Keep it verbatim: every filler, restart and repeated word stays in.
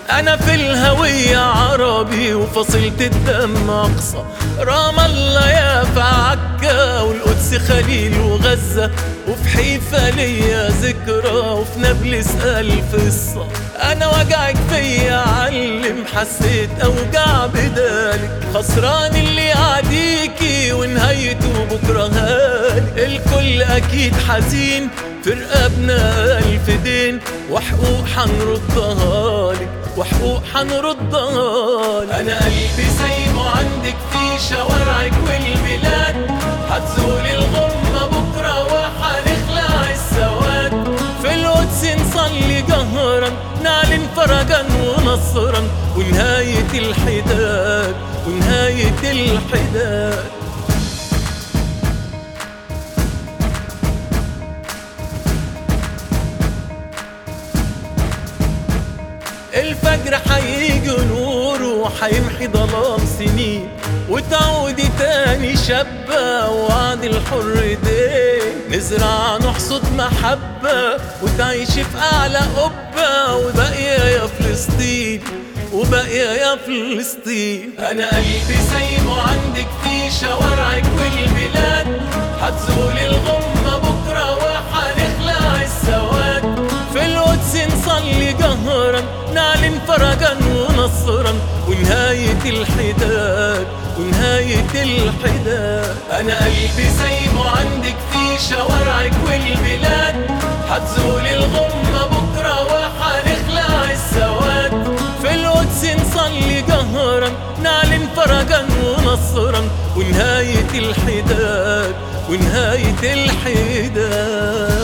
أنا في الهوية عربي وفصيلة الدم أقصى، رام الله يا عكا والقدس خليل وغزة، وفي حيفا ليا ذكرى وفي نابلس ألف قصة. أنا وجعك فيا علم، حسيت أوجع بدالك، خسران اللي يعديكي ونهايته بكرة هالي. الكل أكيد حزين في رقابنا ألف دين، وحقوق حنردها لك، وحقوق حنردها لك. أنا قلبي سايبه عندك في شوارعك والبلاد، هتزول الغمة بكرة وحنخلع السواد. في القدس نصلي جهرا، نعلن فرجا ونصرا، ونهاية الحداد ونهاية الحداد. الفجر حييجي نور وحيمحي ظلام سنين، وتعودي تاني شابة وعد الحر دين. نزرع نحصد محبة وتعيشي في أعلى قبة، وباقية يا فلسطين وباقية يا فلسطين. أنا قلبي سايبه عندك في شوارعك والبلاد، هتزول الغمة بكرة وحنخلع السواد. في القدس نصلي جهرا، نعلن فرجا ونصرا، ونهاية الحداد ونهاية الحداد. أنا قلبي سايبه عندك في شوارعك والبلاد، هتزول الغمة بكرة وحنخلع السواد. في القدس نصلي جهرا، نعلن فرجا ونصرا، ونهاية الحداد ونهاية الحداد.